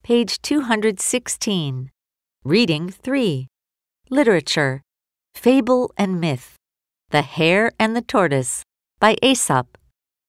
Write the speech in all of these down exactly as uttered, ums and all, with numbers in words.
Page two hundred sixteen. Reading three. Literature. Fable and Myth. The Hare and the Tortoise by Aesop.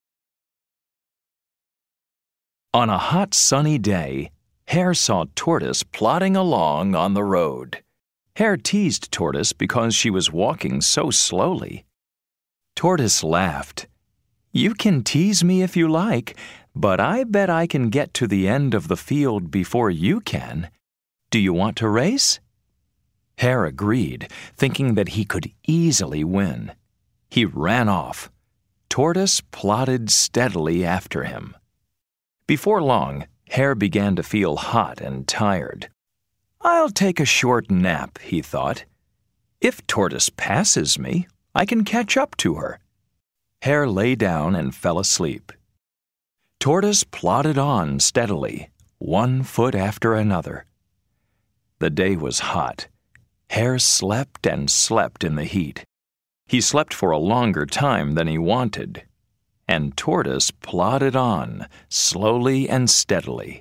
On a hot sunny day, Hare saw Tortoise plodding along on the road. Hare teased Tortoise because she was walking so slowly. Tortoise laughed. "You can tease me if you like, but I bet I can get to the end of the field before you can. Do you want to race?" Hare agreed, thinking that he could easily win. He ran off. Tortoise plodded steadily after him. Before long, Hare began to feel hot and tired. "I'll take a short nap," he thought. "If Tortoise passes me, I can catch up to her." Hare lay down and fell asleep. Tortoise plodded on steadily, one foot after another. The day was hot. Hare slept and slept in the heat. He slept for a longer time than he wanted, and Tortoise plodded on, slowly and steadily.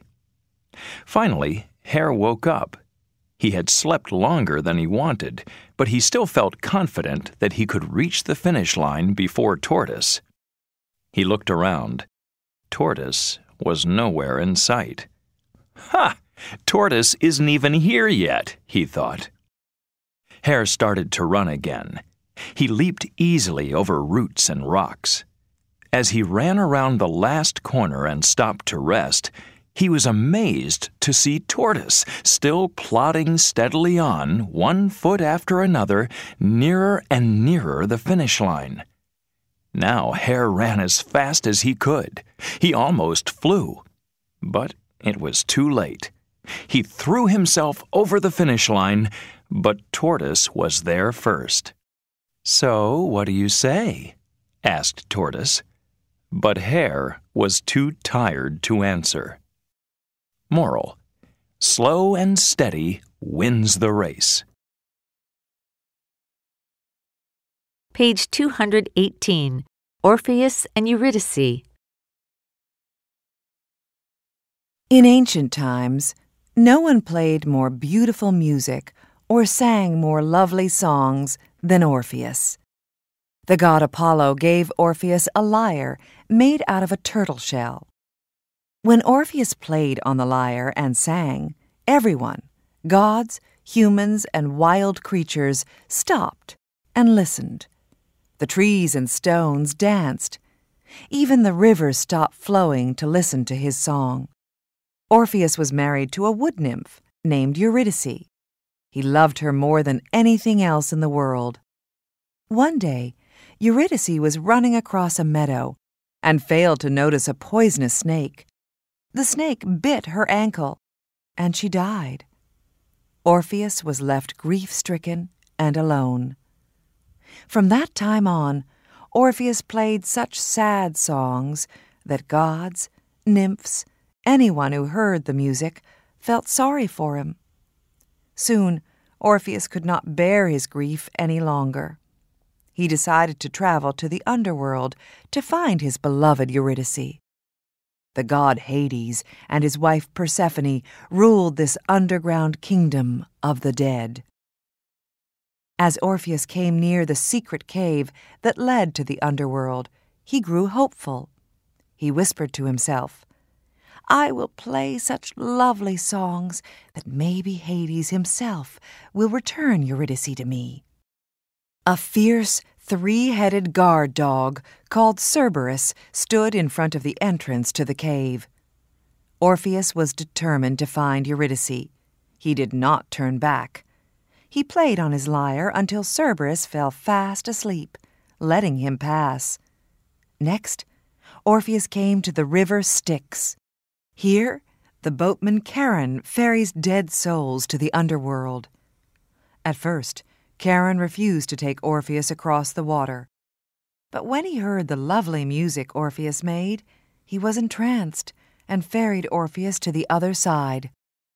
Finally, Hare woke up. He had slept longer than he wanted, but he still felt confident that he could reach the finish line before Tortoise. He looked around. Tortoise was nowhere in sight. "Ha! Tortoise isn't even here yet," he thought. Hare started to run again. He leaped easily over roots and rocks. As he ran around the last corner and stopped to rest, he was amazed to see Tortoise still plodding steadily on, one foot after another, nearer and nearer the finish line. Now Hare ran as fast as he could. He almost flew. But it was too late. He threw himself over the finish line, but Tortoise was there first. "So, what do you say?" asked Tortoise. But Hare was too tired to answer. Moral: slow and steady wins the race. Page two hundred eighteen. Orpheus and Eurydice. In ancient times, no one played more beautiful music or sang more lovely songs than Orpheus. The god Apollo gave Orpheus a lyre made out of a turtle shell. When Orpheus played on the lyre and sang, everyone, gods, humans, and wild creatures, stopped and listened. The trees and stones danced. Even the rivers stopped flowing to listen to his song. Orpheus was married to a wood nymph named Eurydice. He loved her more than anything else in the world. One day, Eurydice was running across a meadow and failed to notice a poisonous snake. The snake bit her ankle, and she died. Orpheus was left grief-stricken and alone. From that time on, Orpheus played such sad songs that gods, nymphs, anyone who heard the music felt sorry for him. Soon, Orpheus could not bear his grief any longer. He decided to travel to the underworld to find his beloved Eurydice. The god Hades and his wife Persephone ruled this underground kingdom of the dead. As Orpheus came near the secret cave that led to the underworld, he grew hopeful. He whispered to himself, "I will play such lovely songs that maybe Hades himself will return Eurydice to me." A fierce, three-headed guard dog called Cerberus stood in front of the entrance to the cave. Orpheus was determined to find Eurydice. He did not turn back. He played on his lyre until Cerberus fell fast asleep, letting him pass. Next, Orpheus came to the river Styx. Here, the boatman Charon ferries dead souls to the underworld. At first, Charon refused to take Orpheus across the water. But when he heard the lovely music Orpheus made, he was entranced and ferried Orpheus to the other side.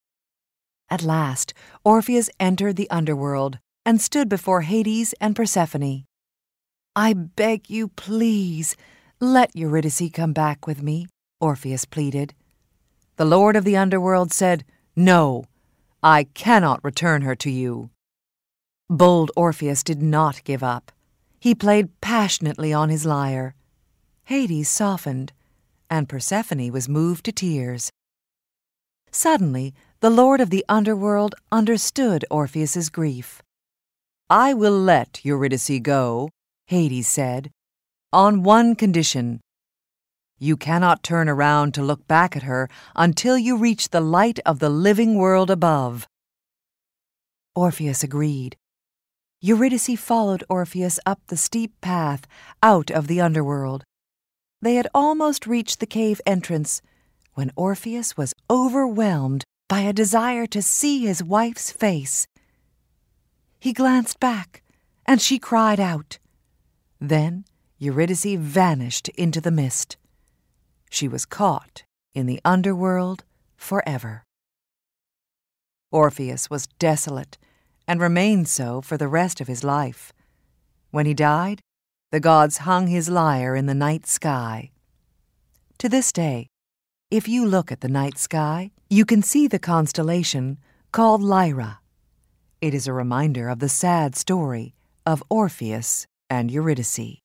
At last, Orpheus entered the underworld and stood before Hades and Persephone. "I beg you, please, let Eurydice come back with me," Orpheus pleaded. the Lord of the underworld said, "No, I cannot return her to you." Bold Orpheus did not give up. He played passionately on his lyre. Hades softened, and Persephone was moved to tears. Suddenly, the Lord of the underworld understood Orpheus's grief. "I will let Eurydice go," Hades said, "on one condition. You cannot turn around to look back at her until you reach the light of the living world above." Orpheus agreed. Eurydice followed Orpheus up the steep path out of the underworld. They had almost reached the cave entrance when Orpheus was overwhelmed by a desire to see his wife's face. He glanced back, and she cried out. Then Eurydice vanished into the mist. She was caught in the underworld forever. Orpheus was desolate and remained so for the rest of his life. When he died, the gods hung his lyre in the night sky. To this day, if you look at the night sky, you can see the constellation called Lyra. It is a reminder of the sad story of Orpheus and Eurydice.